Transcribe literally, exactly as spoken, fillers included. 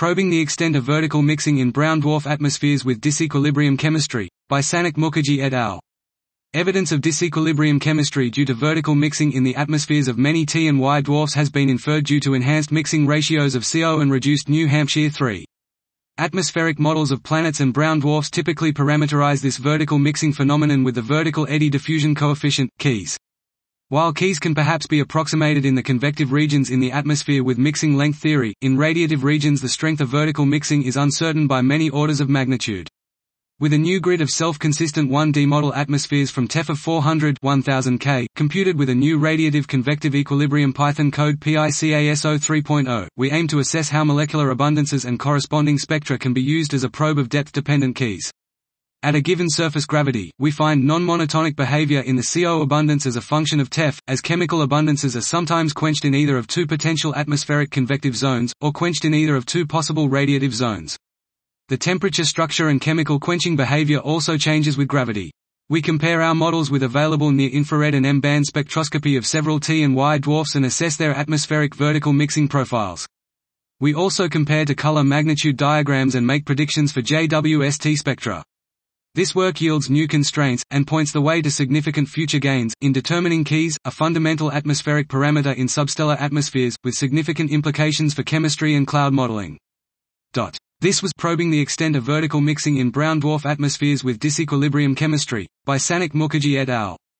Probing the extent of vertical mixing in brown dwarf atmospheres with disequilibrium chemistry, by Sanak Mukherjee et al. Evidence of disequilibrium chemistry due to vertical mixing in the atmospheres of many T and Y dwarfs has been inferred due to enhanced mixing ratios of C O and reduced New Hampshire three. Atmospheric models of planets and brown dwarfs typically parameterize this vertical mixing phenomenon with the vertical eddy diffusion coefficient, Keys. While Keys can perhaps be approximated in the convective regions in the atmosphere with mixing length theory, in radiative regions the strength of vertical mixing is uncertain by many orders of magnitude. With a new grid of self-consistent one D model atmospheres from T E F of four hundred one thousand K, computed with a new radiative convective equilibrium Python code PICASO three point oh, we aim to assess how molecular abundances and corresponding spectra can be used as a probe of depth-dependent Keys. At a given surface gravity, we find non-monotonic behavior in the C O abundance as a function of T E F, as chemical abundances are sometimes quenched in either of two potential atmospheric convective zones, or quenched in either of two possible radiative zones. The temperature structure and chemical quenching behavior also changes with gravity. We compare our models with available near-infrared and M-band spectroscopy of several T and Y dwarfs and assess their atmospheric vertical mixing profiles. We also compare to color magnitude diagrams and make predictions for J W S T spectra. This work yields new constraints, and points the way to significant future gains, in determining Keys, a fundamental atmospheric parameter in substellar atmospheres, with significant implications for chemistry and cloud modeling. Dot. This was Probing the Extent of Vertical Mixing in Brown Dwarf Atmospheres with Disequilibrium Chemistry, by Sanak Mukherjee et al.